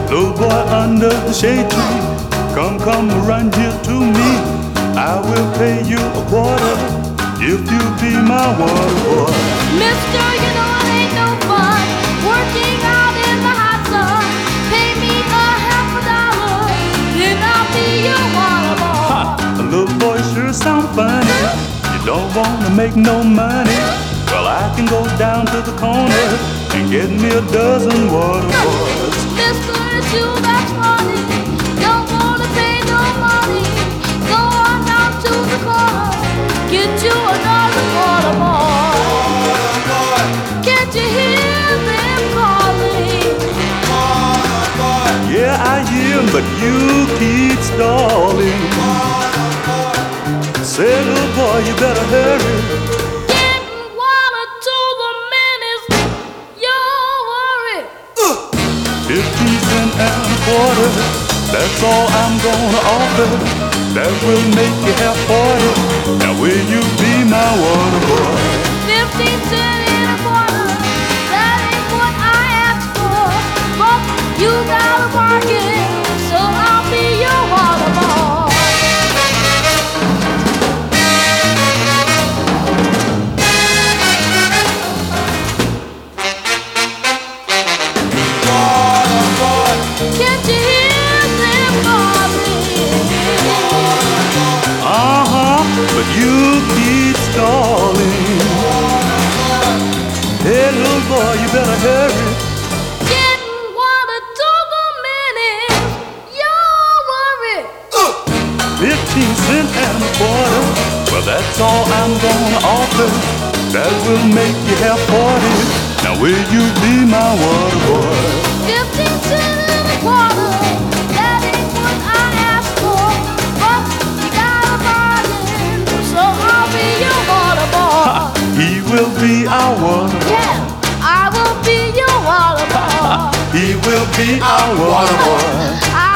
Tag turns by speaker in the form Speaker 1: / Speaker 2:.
Speaker 1: Little boy under the shade tree, come run here to me. I will pay you a quarter if you be my water boy.
Speaker 2: Mister, you know it ain't no fun working out in the hot sun. Pay me a $50, then I'll be your water boy.
Speaker 1: Ha! A little boy sure sound funny. You don't wanna make no money? Well, I can go down to the corner and get me a dozen water boys.
Speaker 2: Mister, it's you that's funny. Don't wanna pay no money. Go on down to the corner, get you another water boy. Can't you hear them calling?
Speaker 1: Yeah, I hear 'em, but you keep stalling. Say, little boy, you better hurry.
Speaker 2: Getting water to the men is your worry.
Speaker 1: 15 cents and a quarter, that's all I'm gonna offer. That will make you have 40. Now will you be my water boy?
Speaker 2: 15 cents and a quarter, that ain't what I asked for. But you got a bargain, so I'll be your water boy. Can't you hear them calling?
Speaker 1: But you keep stalling. Hey, little boy, you better hurry.
Speaker 2: Getting water to the men is your worry.
Speaker 1: 15 cents and a quarter, well, that's all I'm gonna offer. That will make you have 40. Now will you be my water boy?
Speaker 2: 15 cents and a quarter, that ain't what I asked for. But you got a bargain, so I'll be your water boy.
Speaker 1: He will be our water boy.
Speaker 2: Yeah, I will be your water boy.
Speaker 1: He will be our water boy.
Speaker 2: I